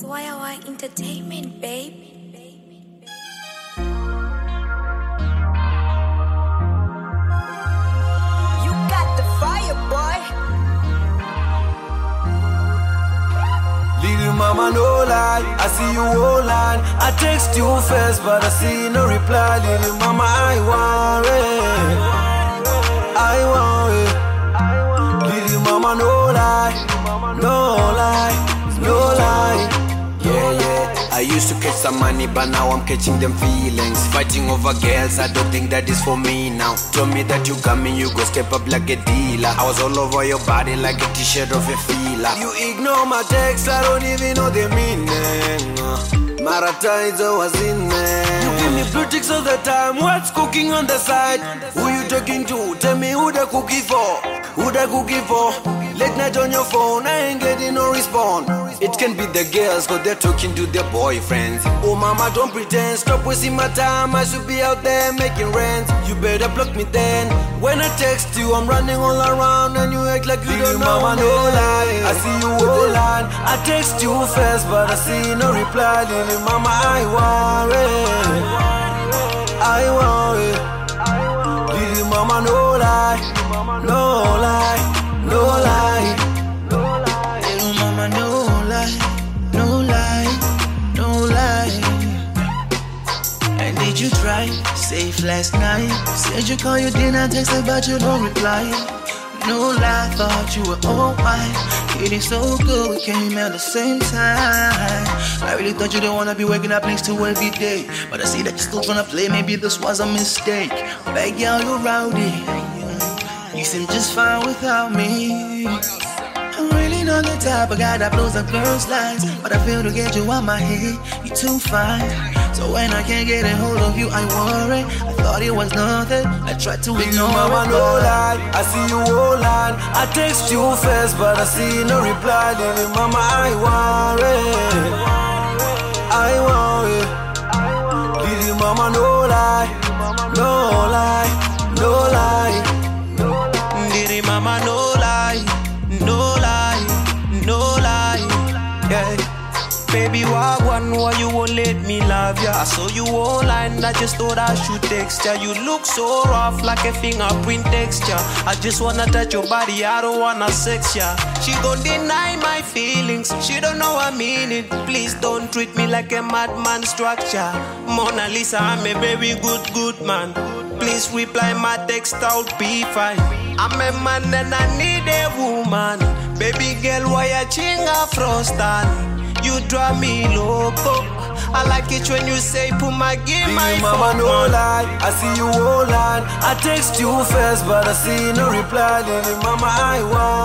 YY Entertainment, babe. You got the fire, boy. Little mama, no lie, I see you online. I text you first, but I see no reply. Little mama, I want it. I want it. Little mama, no lie, no lie, no lie. Yeah. I used to catch some money, but now I'm catching them feelings. Fighting over girls, I don't think that is for me now. Told me that you got me, you go step up like a dealer. I was all over your body like a t-shirt of a feeler. You ignore my texts, I don't even know the meaning. Marata is always in there. You give me blue ticks all the time, what's cooking on the side? Who you talking to? Tell me who the cookie for? Who the cookie for? Late night on your phone, I ain't getting no response. It can be the girls, cause they're talking to their boyfriends. Oh mama, don't pretend, stop wasting my time. I should be out there making rent. You better block me then. When I text you, I'm running all around and you act like you don't know. Mama, no lie, I see you online. I text you first, but I see no reply. Little mama, I want it. I want it. Little mama, no lie, no lie. No lie, little mama, no lie, no lie, no lie. And did you try? Safe last night. Said you call your dinner, texted, but you don't reply. No lie, thought you were alright. Eating so good, we came at the same time. I really thought you didn't wanna be waking up next to every day, but I see that you're still trying to play. Maybe this was a mistake. Beg y'all, you're rowdy. You seem just fine without me. I'm really not the type of guy that blows up girls' lines, but I feel to get you out my head, you too fine. So when I can't get a hold of you, I worry. I thought it was nothing, I tried to ignore it. Mama, no lie, I see you online. I text you first, but I see no reply. Little mama, I want it. I want it. Little mama, no lie, no lie, no lie. Little mama, no lie, no lie, no lie, yeah. Baby, why you won't let me love ya? I saw you online, I just thought I should text ya. You look so rough, like a fingerprint texture. I just wanna touch your body, I don't wanna sex ya. She gon' deny my feelings, she don't know I mean it. Please don't treat me like a madman structure. Mona Lisa, I'm a very good man. Please reply my text, I'll be fine. I'm a man and I need a woman. Baby girl, why you chinga frostan? You drive me loco. I like it when you say, Puma, give my phone. Mama, no lie, I see you online. I text you first, but I see no reply. Little mama, I want